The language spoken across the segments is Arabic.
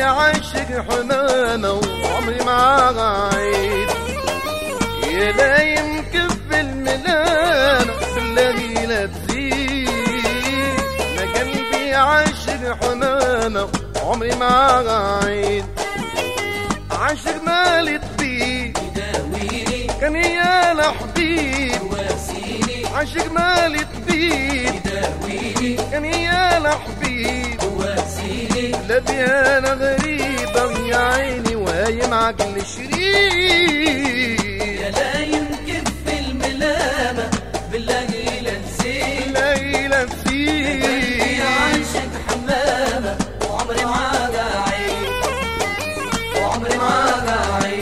قلبي عاشق حمامة وعمري ما عيد. يا لايم كف الملامة بالليلة تزيد، انا قلبي عاشق حمامة وعمري ما عيد. عاشق مالي طبيب يداويني كان يا لحبيب، واسيني عاشق مالي طبيب يداويني كان يا لحبيب. واسيني لبي انا غريبة يا عيني وهي معقل شريك. يا لايم كف الملامة بالليلة نسيت، ليلة قلبي فيك عاشق حمامة وعمري ما قاعد، وعمري ما قاعد.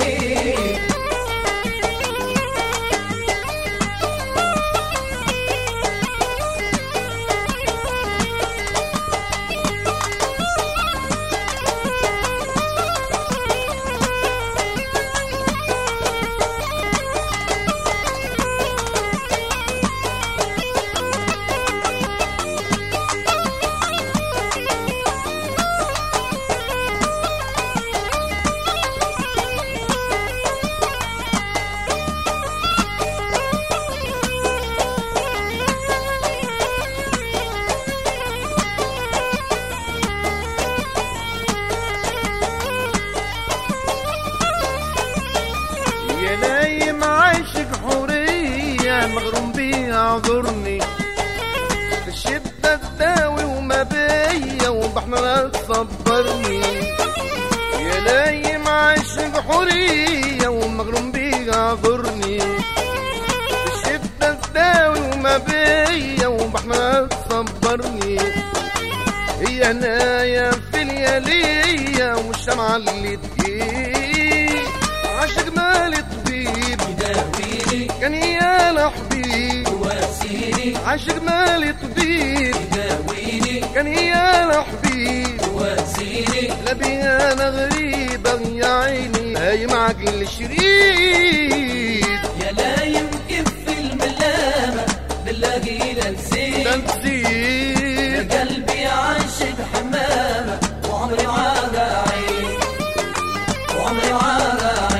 يا نايم عاشق حورية مغروم بيها اعذرني، في الشدة تداوي وما بيا وبحنا تصبرني. يا نايم عاشق حورية ومغروم بيها اعذرني، في الشدة تداوي وما بيا وبحنا تصبرني. هي نايا في الليالية والشمعة اللي تجيب، عاشق مالي طبيب يداويني كان يا لحبيب، واسيني عاشق مالي طبيب يداويني كان يا لحبيب. واسيني لبي انا غريبة يا عيني هاي معقل شريد. يا لايم كف الملامة بالليلة نسيت، تنسيت قلبي عاشق حمامة وعمري ما قاعد، وعمري ما قاعد.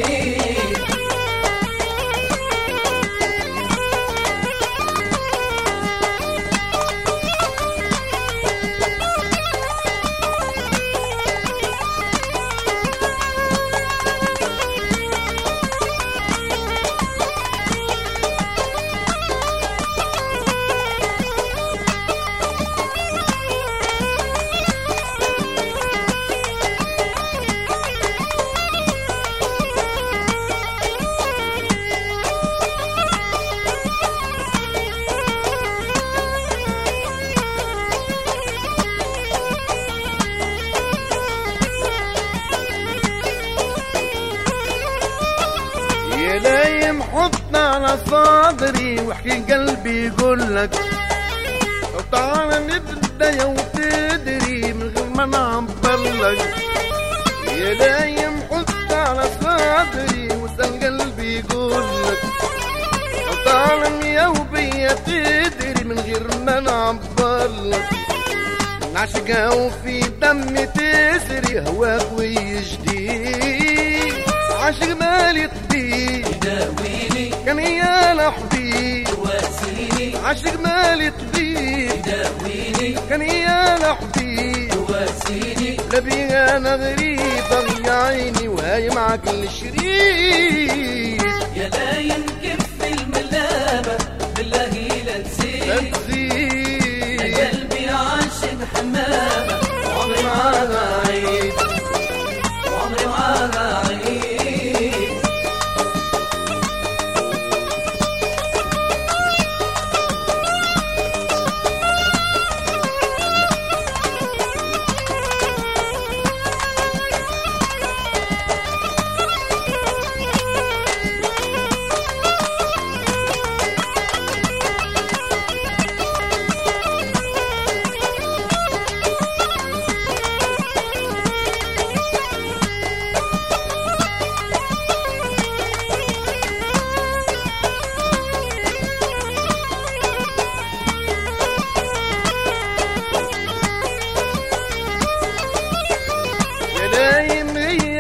يا لايم حطنا على صدري واحكي قلبي يقولك، لو تعال نبدا يا وتدري من غير ما نعبرلك. يا لايم حطنا على صدري واسال قلبي يقولك، لو تعال يا وبيا تدري من غير ما نعبرلك. نعشقها وفي دمي تسري هواك ويجديد، عاشق مالي طبيب يداويني كان يا لحبيب، واسيني عاشق مالي طبيب يداويني كان يا لحبيب. واسيني لبي انا غريبة يا عيني وهاي معقل شريك. يا لايم كف الملامة بالليلة نسيت، تنسيت قلبي عاشق حمامة وعمري ما قاعد، وعمري ما قاعد.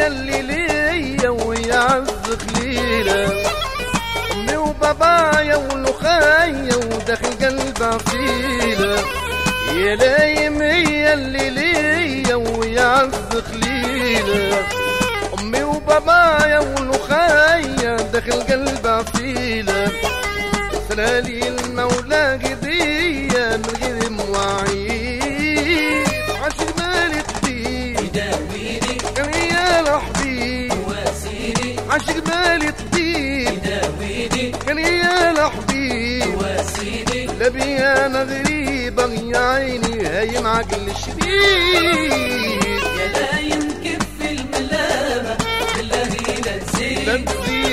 هي اللي ليا ويا عز خليلة، امي وبابايا ولخايا وداخل قلبها فيلة. يا لايم هي اللي ليا ويا عز خليلة، امي وبابايا ولخايا داخل قلبها فيلة. سلالي المولى قضية من غير مواعيد، عاشق مالي طبيب يداويني كان يا الحبيب، واسيني عاشق مالي طبيب يداويني كان يا الحبيب. واسيني لبي انا غريبة يا عيني هايم عقل الشريك. يا لا يمكن في الملامة بالله لا تزيد.